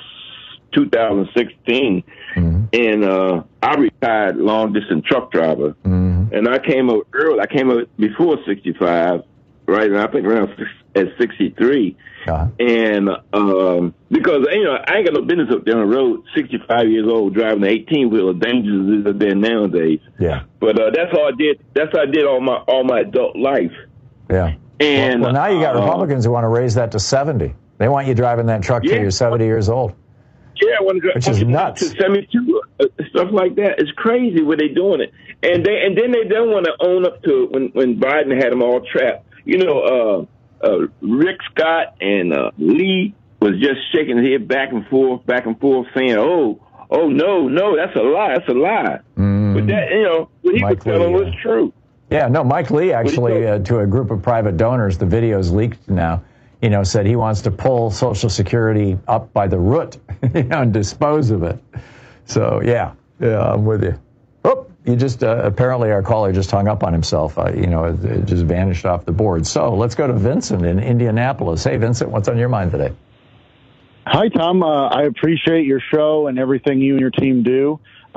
2016, and I retired long distance truck driver, and I came up early. I came up before 65, right? And I think around at 63. And because, you know, I ain't got no business up there on the road, 65 years old, driving an 18-wheeler, dangerous as it is nowadays.
Yeah.
But that's all I did. That's how I did all my adult life.
Yeah.
And
well, now you got Republicans who want to raise that to 70. They want you driving that truck till you're 70 years old.
Yeah, I want to
which is nuts.
To 72, stuff like that. It's crazy where they doing it, and then they don't want to own up to it when Biden had them all trapped. You know, Rick Scott and Lee was just shaking his head back and forth, saying, "Oh, no, that's a lie, that's a lie." But that, you know, what he was telling was true.
Yeah, no, Mike Lee actually, to a group of private donors, the video's leaked now, you know, said he wants to pull Social Security up by the root, you know, and dispose of it. So, yeah, I'm with you. Oh, you just, apparently our caller just hung up on himself. You know, it just vanished off the board. So let's go to Vincent in Indianapolis. Hey, Vincent, what's on your mind today?
Hi, Tom. I appreciate your show and everything you and your team do.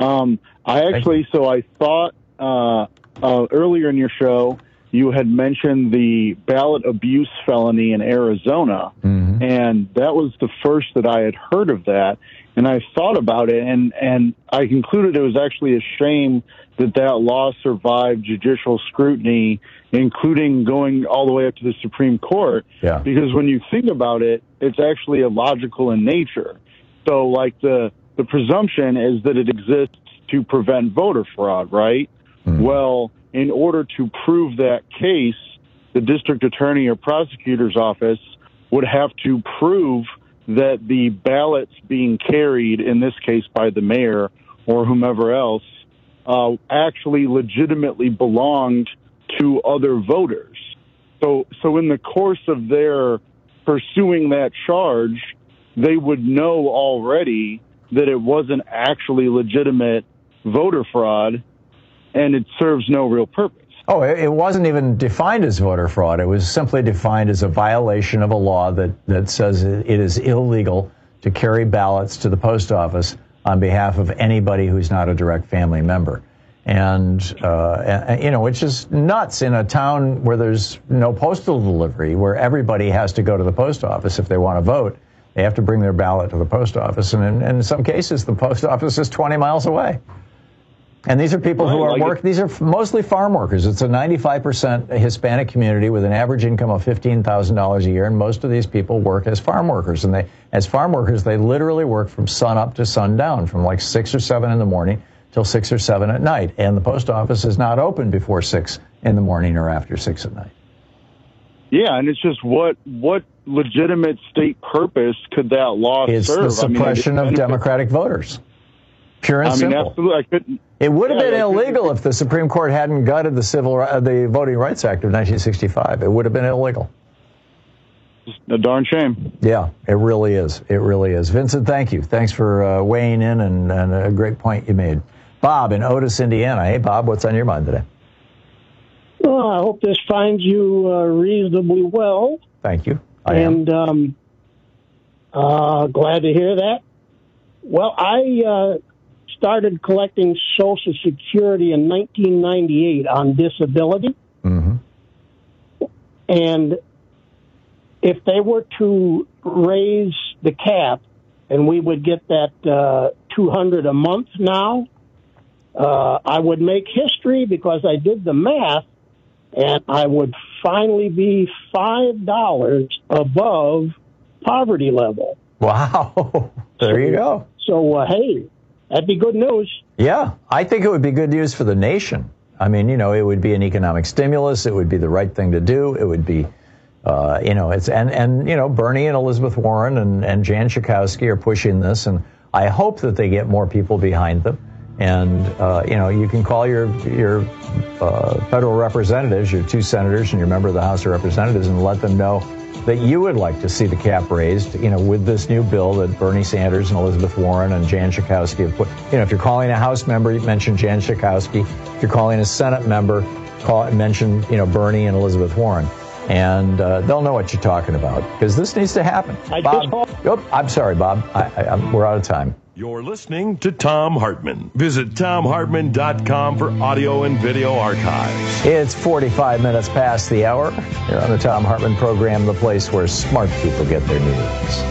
I thought earlier in your show, you had mentioned the ballot abuse felony in Arizona, and that was the first that I had heard of that. And I thought about it, and I concluded it was actually a shame that law survived judicial scrutiny, including going all the way up to the Supreme Court.
Yeah.
Because when you think about it, it's actually illogical in nature. So, like, the presumption is that it exists to prevent voter fraud, right? Well, in order to prove that case, the district attorney or prosecutor's office would have to prove that the ballots being carried, in this case by the mayor or whomever else, actually legitimately belonged to other voters. So in the course of their pursuing that charge, they would know already that it wasn't actually legitimate voter fraud, and it serves no real purpose.
Oh, it wasn't even defined as voter fraud. It was simply defined as a violation of a law that says it is illegal to carry ballots to the post office on behalf of anybody who's not a direct family member. And you know, which is nuts in a town where there's no postal delivery, where everybody has to go to the post office if they want to vote. They have to bring their ballot to the post office. And in some cases, the post office is 20 miles away. And these are people who are these are mostly farm workers. It's a 95% Hispanic community with an average income of $15,000 a year, and most of these people work as farm workers. And as farm workers, they literally work from sun up to sundown, from like 6 or 7 in the morning till 6 or 7 at night. And the post office is not open before 6 in the morning or after 6 at night.
Yeah, and it's just what legitimate state purpose could that law serve?
It's the suppression of Democratic voters. Pure and simple.
Absolutely.
It would have been illegal if the Supreme Court hadn't gutted the Voting Rights Act of 1965. It would have been illegal.
Just a darn shame.
Yeah, it really is. It really is. Vincent, thank you. Thanks for weighing in and a great point you made. Bob in Otis, Indiana. Hey, Bob, what's on your mind today?
Well, I hope this finds you reasonably well.
Thank you.
I Glad to hear that. Well, I started collecting Social Security in 1998 on disability.
Mm-hmm.
And if they were to raise the cap and we would get that $200 a month now, I would make history because I did the math, and I would finally be $5 above poverty level.
Wow. There you go.
So, hey, that'd be good news.
Yeah, I think it would be good news for the nation. I mean, it would be an economic stimulus. It would be the right thing to do. It would be, Bernie and Elizabeth Warren and Jan Schakowsky are pushing this, and I hope that they get more people behind them. And, you can call your federal representatives, your 2 senators and your member of the House of Representatives, and let them know that you would like to see the cap raised, with this new bill that Bernie Sanders and Elizabeth Warren and Jan Schakowsky have put. If you're calling a House member, you mention Jan Schakowsky. If you're calling a Senate member, mention, Bernie and Elizabeth Warren. And they'll know what you're talking about, because this needs to happen. I'm sorry, Bob. We're out of time.
You're listening to Thom Hartmann. Visit ThomHartmann.com for audio and video archives.
It's 45 minutes past the hour. You're on the Thom Hartmann program, the place where smart people get their news.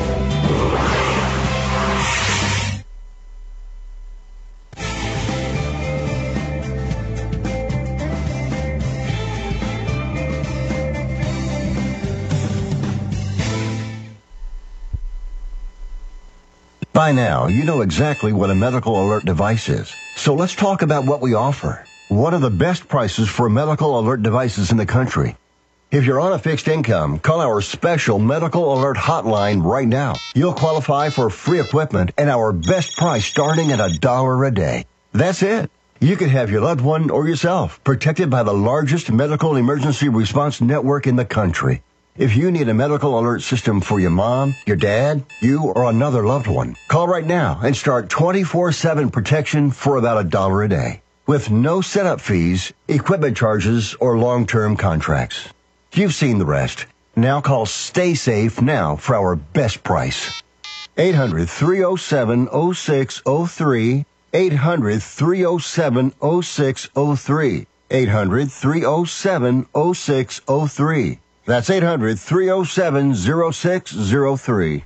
By now, you know exactly what a medical alert device is. So let's talk about what we offer. What are the best prices for medical alert devices in the country? If you're on a fixed income, call our special medical alert hotline right now. You'll qualify for free equipment and our best price starting at $1 a day. That's it. You could have your loved one or yourself protected by the largest medical emergency response network in the country. If you need a medical alert system for your mom, your dad, you, or another loved one, call right now and start 24/7 protection for about $1 a day, with no setup fees, equipment charges, or long-term contracts. You've seen the rest. Now call Stay Safe now for our best price. 800-307-0603, 800-307-0603, 800-307-0603. That's 800-307-0603.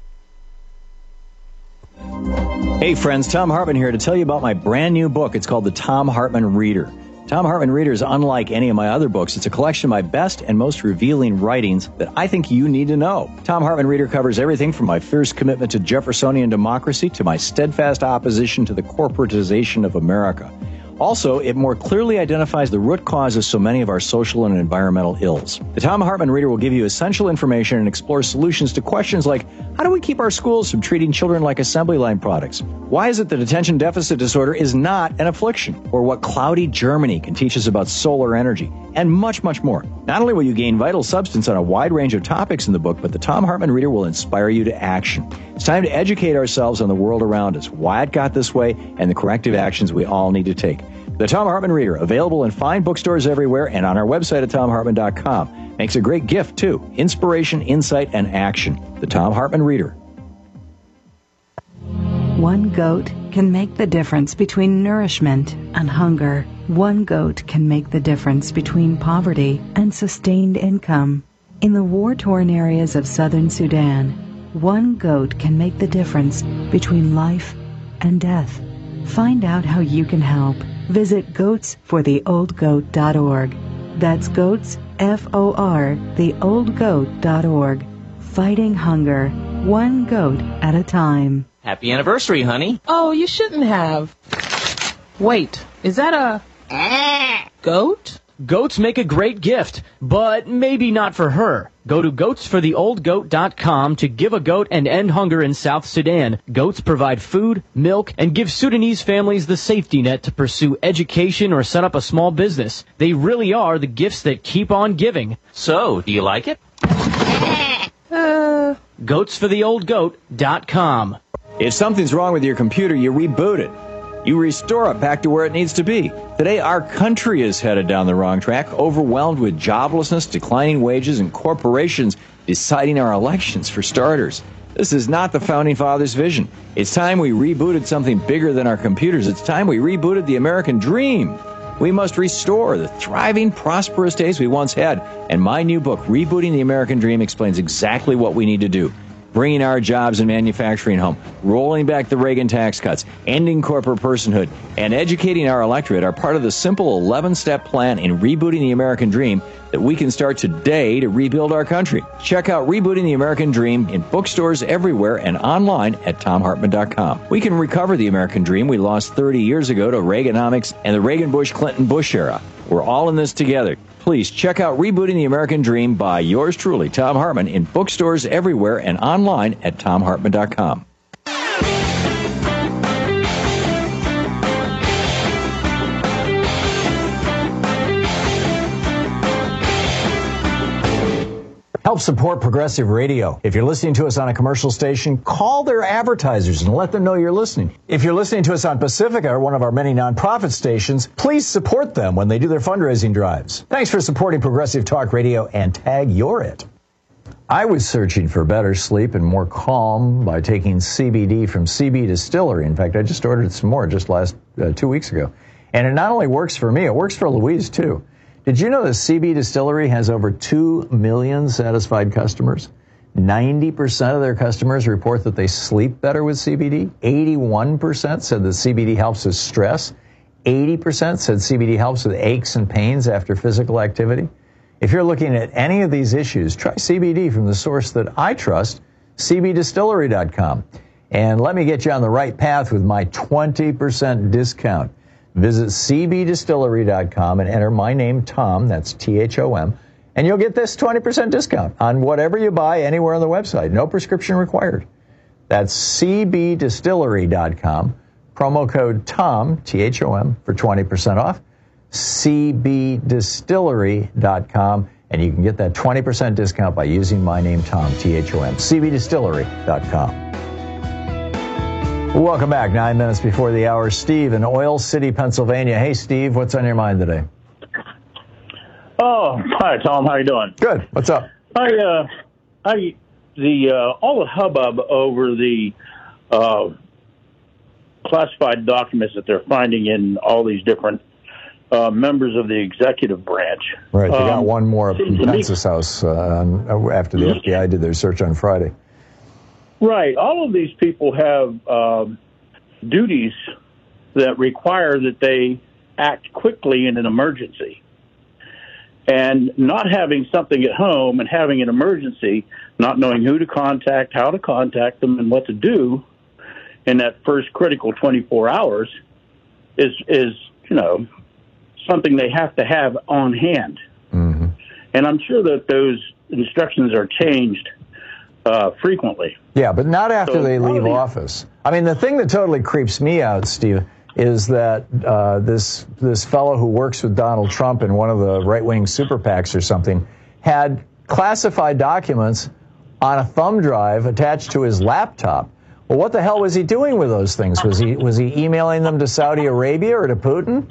Hey friends, Thom Hartmann here to tell you about my brand new book. It's called The Thom Hartmann Reader. Thom Hartmann Reader is unlike any of my other books. It's a collection of my best and most revealing writings that I think you need to know. Thom Hartmann Reader covers everything from my fierce commitment to Jeffersonian democracy to my steadfast opposition to the corporatization of America. Also, it more clearly identifies the root cause of so many of our social and environmental ills. The Thom Hartmann Reader will give you essential information and explore solutions to questions like, how do we keep our schools from treating children like assembly line products? Why is it that attention deficit disorder is not an affliction? Or what cloudy Germany can teach us about solar energy? And much, much more. Not only will you gain vital substance on a wide range of topics in the book, but the Thom Hartmann Reader will inspire you to action. It's time to educate ourselves on the world around us, why it got this way, and the corrective actions we all need to take. The Thom Hartmann Reader, available in fine bookstores everywhere and on our website at ThomHartmann.com. Makes a great gift, too. Inspiration, insight, and action. The Thom Hartmann Reader.
One goat can make the difference between nourishment and hunger. One goat can make the difference between poverty and sustained income. In the war-torn areas of southern Sudan, one goat can make the difference between life and death. Find out how you can help. Visit goatsfortheoldgoat.org. That's goats, F-O-R, theoldgoat.org. Fighting hunger, one goat at a time.
Happy anniversary, honey.
Oh, you shouldn't have. Wait, is that a goat?
Goats make a great gift, but maybe not for her. Go to goatsfortheoldgoat.com to give a goat and end hunger in South Sudan. Goats provide food, milk, and give Sudanese families the safety net to pursue education or set up a small business. They really are the gifts that keep on giving.
So, do you like it?
Goatsfortheoldgoat.com.
If something's wrong with your computer, you reboot it. You restore it back to where it needs to be. Today, our country is headed down the wrong track, overwhelmed with joblessness, declining wages, and corporations deciding our elections, for starters. This is not the Founding Fathers' vision. It's time we rebooted something bigger than our computers. It's time we rebooted the American dream. We must restore the thriving, prosperous days we once had. And my new book, Rebooting the American Dream, explains exactly what we need to do. Bringing our jobs and manufacturing home, rolling back the Reagan tax cuts, ending corporate personhood, and educating our electorate are part of the simple 11-step plan in rebooting the American dream that we can start today to rebuild our country. Check out Rebooting the American Dream in bookstores everywhere and online at TomHartman.com. We can recover the American dream we lost 30 years ago to Reaganomics and the Reagan-Bush-Clinton-Bush era. We're all in this together. Please check out Rebooting the American Dream by yours truly, Thom Hartmann, in bookstores everywhere and online at TomHartman.com. Help support Progressive Radio. If you're listening to us on a commercial station, call their advertisers and let them know you're listening. If you're listening to us on Pacifica, or one of our many nonprofit stations, please support them when they do their fundraising drives. Thanks for supporting Progressive Talk Radio and tag You're It. I was searching for better sleep and more calm by taking CBD from CB Distillery. In fact, I just ordered some more just 2 weeks ago. And it not only works for me, it works for Louise, too. Did you know that CB Distillery has over 2 million satisfied customers? 90% of their customers report that they sleep better with CBD. 81% said that CBD helps with stress. 80% said CBD helps with aches and pains after physical activity. If you're looking at any of these issues, try CBD from the source that I trust, cbdistillery.com. And let me get you on the right path with my 20% discount. Visit cbdistillery.com and enter my name, Tom, that's T-H-O-M, and you'll get this 20% discount on whatever you buy anywhere on the website. No prescription required. That's cbdistillery.com, promo code TOM, T-H-O-M, for 20% off, cbdistillery.com, and you can get that 20% discount by using my name, Tom, T-H-O-M, cbdistillery.com. Welcome back. 9 minutes before the hour. Steve in Oil City, Pennsylvania. Hey, Steve, what's on your mind today?
Oh, hi, Tom. How you doing?
Good. What's up?
All the hubbub over the classified documents that they're finding in all these different members of the executive branch.
Right. They got one more up in Pence's house after the FBI did their search on Friday.
Right. All of these people have duties that require that they act quickly in an emergency. And not having something at home and having an emergency, not knowing who to contact, how to contact them, and what to do in that first critical 24 hours is something they have to have on hand. Mm-hmm. And I'm sure that those instructions are changed frequently.
Yeah, but not after they leave office. I mean, the thing that totally creeps me out, Steve, is that this fellow who works with Donald Trump in one of the right-wing super PACs or something had classified documents on a thumb drive attached to his laptop. Well, what the hell was he doing with those things? Was he emailing them to Saudi Arabia or to Putin?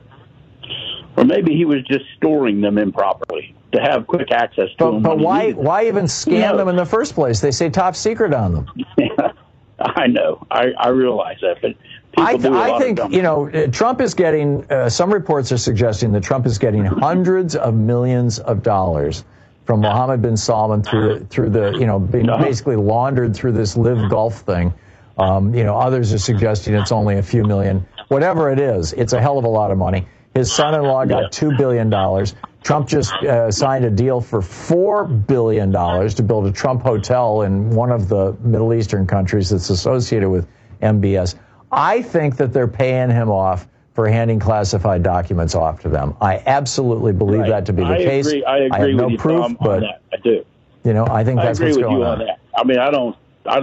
Or maybe he was just storing them improperly to have quick access to them.
But why even scan them in the first place? They say top secret on them.
I know. I realize that, but
I think Trump is getting. Some reports are suggesting that Trump is getting hundreds of millions of dollars from Mohammed bin Salman through the being basically laundered through this Live Gulf thing. Others are suggesting it's only a few million. Whatever it is, it's a hell of a lot of money. His son-in-law got $2 billion. Trump just signed a deal for $4 billion to build a Trump hotel in one of the Middle Eastern countries that's associated with MBS. I think that they're paying him off for handing classified documents off to them. I absolutely believe that to be the case.
I agree
have no
with you,
proof,
Tom,
but
on that. I do.
I think that's what's going on.
That. I mean, I don't.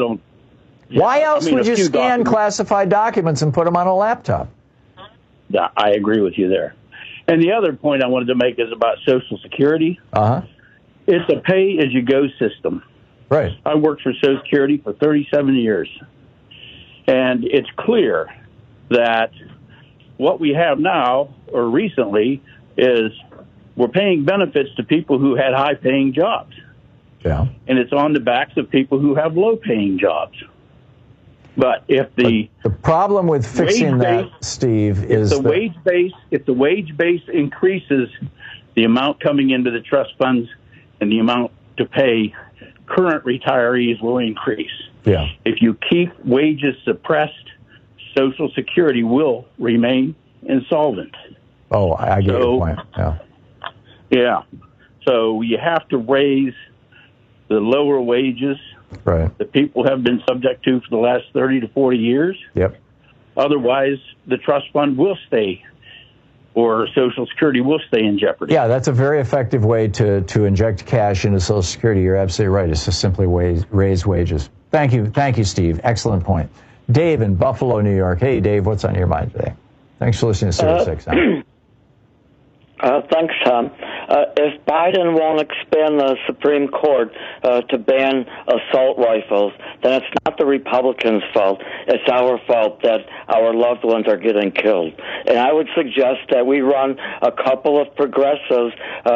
Why else would you scan classified documents and put them on a laptop?
Yeah, I agree with you there. And the other point I wanted to make is about Social Security. It's a pay-as-you-go system.
Right.
I worked for Social Security for 37 years. And it's clear that what we have now, or recently, is we're paying benefits to people who had high-paying jobs.
Yeah.
And it's on the backs of people who have low-paying jobs. But if the
problem with fixing that, Steve, is
if the wage base increases, the amount coming into the trust funds and the amount to pay current retirees will increase.
Yeah.
If you keep wages suppressed, Social Security will remain insolvent.
Oh, I get your point. Yeah.
Yeah. So you have to raise the lower wages that people have been subject to for the last 30 to 40 years.
Yep.
Otherwise, the trust fund will stay, or Social Security will stay in jeopardy.
Yeah, that's a very effective way to inject cash into Social Security. You're absolutely right. It's just simply raise wages. Thank you, Steve. Excellent point. Dave in Buffalo, New York. Hey, Dave, what's on your mind today? Thanks for listening to Sirius XM.
Thanks, Tom. If Biden won't expand the Supreme Court to ban assault rifles, then it's not the Republicans' fault. It's our fault that our loved ones are getting killed. And I would suggest that we run a couple of progressives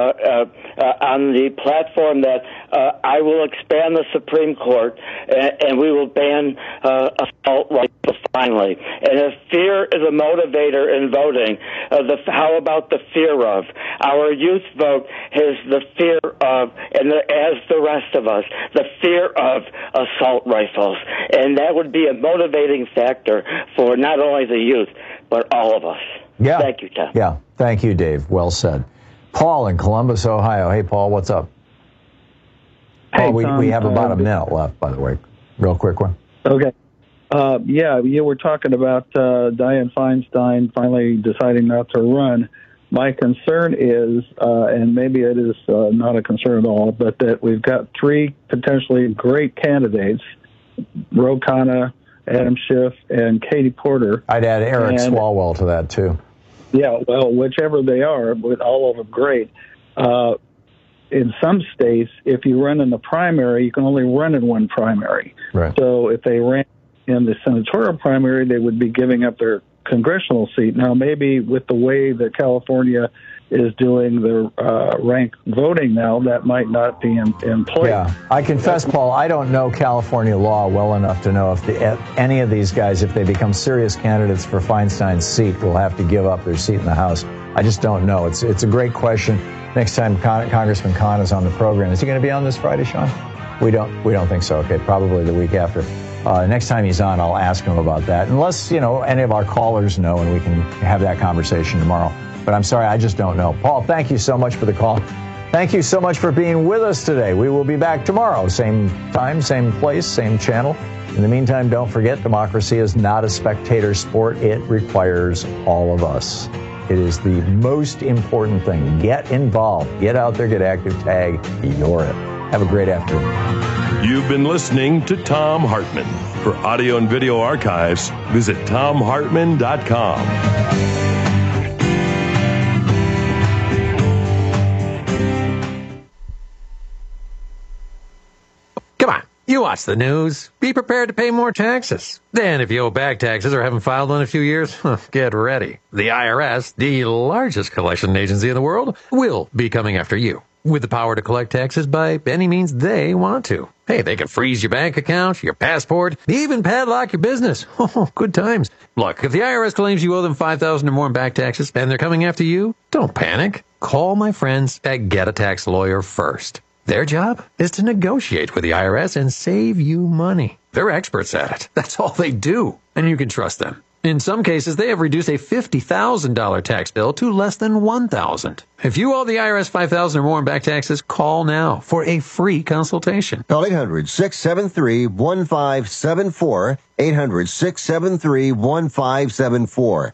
on the platform that I will expand the Supreme Court and we will ban assault rifles finally. And if fear is a motivator in voting, how about the fear of? Our youth vote is the fear of, and as the rest of us, the fear of assault rifles. And that would be a motivating factor for not only the youth, but all of us.
Yeah.
Thank you, Tom.
Yeah. Thank you, Dave. Well said. Paul in Columbus, Ohio. Hey, Paul, what's up?
Hey,
Paul,
Tom,
we have about a minute left, by the way. Real quick one.
Okay. You were talking about Dianne Feinstein finally deciding not to run. My concern is, and maybe it is not a concern at all, but that we've got three potentially great candidates, Ro Khanna, Adam Schiff, and Katie Porter.
I'd add Eric Swalwell to that, too.
Yeah, well, whichever they are, with all of them great. In some states, if you run in the primary, you can only run in one primary.
Right.
So if they ran in the senatorial primary, they would be giving up their congressional seat. Now, maybe with the way that California is doing the ranked voting now, that might not be in play.
Yeah, I confess, Paul, I don't know California law well enough to know if any of these guys, if they become serious candidates for Feinstein's seat, will have to give up their seat in the House. I just don't know. It's a great question. Next time Congressman Khan is on the program, is he going to be on this Friday, Sean? We don't think so. Okay, probably the week after. Next time he's on, I'll ask him about that. Unless, any of our callers know, and we can have that conversation tomorrow. But I'm sorry, I just don't know. Paul, thank you so much for the call. Thank you so much for being with us today. We will be back tomorrow. Same time, same place, same channel. In the meantime, don't forget, democracy is not a spectator sport. It requires all of us. It is the most important thing. Get involved. Get out there, get active, tag. You're it. Have a great afternoon.
You've been listening to Thom Hartmann. For audio and video archives, visit ThomHartmann.com.
Come on, you watch the news. Be prepared to pay more taxes. Then if you owe back taxes or haven't filed one in a few years, get ready. The IRS, the largest collection agency in the world, will be coming after you with the power to collect taxes by any means they want to. Hey, they can freeze your bank account, your passport, even padlock your business. Oh, good times. Look, if the IRS claims you owe them $5,000 or more in back taxes and they're coming after you, don't panic. Call my friends at Get a Tax Lawyer first. Their job is to negotiate with the IRS and save you money. They're experts at it. That's all they do, and you can trust them. In some cases, they have reduced a $50,000 tax bill to less than $1,000. If you owe the IRS $5,000 or more in back taxes, call now for a free consultation.
Call 800-673-1574. 800-673-1574.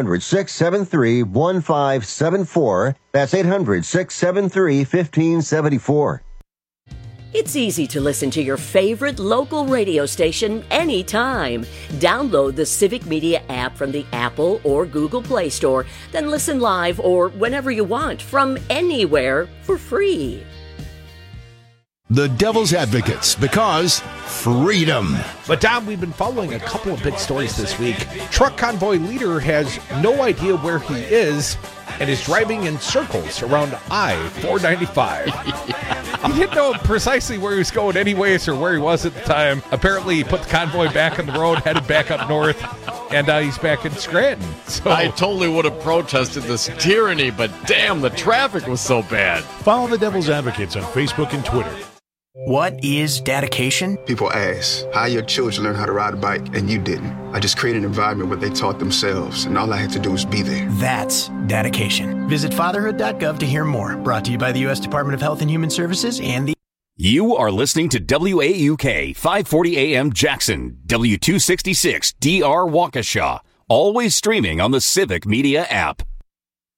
800-673-1574. That's 800-673-1574.
It's easy to listen to your favorite local radio station anytime. Download the Civic Media app from the Apple or Google Play Store, then listen live or whenever you want from anywhere for free.
The Devil's Advocates, because freedom.
But Tom, we've been following a couple of big stories this week. Truck convoy leader has no idea where he is and is driving in circles around I-495. He didn't know precisely where he was going anyways or where he was at the time. Apparently, he put the convoy back on the road, headed back up north, and he's back in Scranton. So
I totally would have protested this tyranny, but damn, the traffic was so bad.
Follow the Devil's Advocates on Facebook and Twitter.
What is dedication?
People ask, how your children learn how to ride a bike and you didn't? I just created an environment where they taught themselves, and all I had to do was be there.
That's dedication. Visit fatherhood.gov to hear more. Brought to you by the U.S. Department of Health and Human Services and the...
You are listening to WAUK 540 AM Jackson, W266 DR Waukesha. Always streaming on the Civic Media app.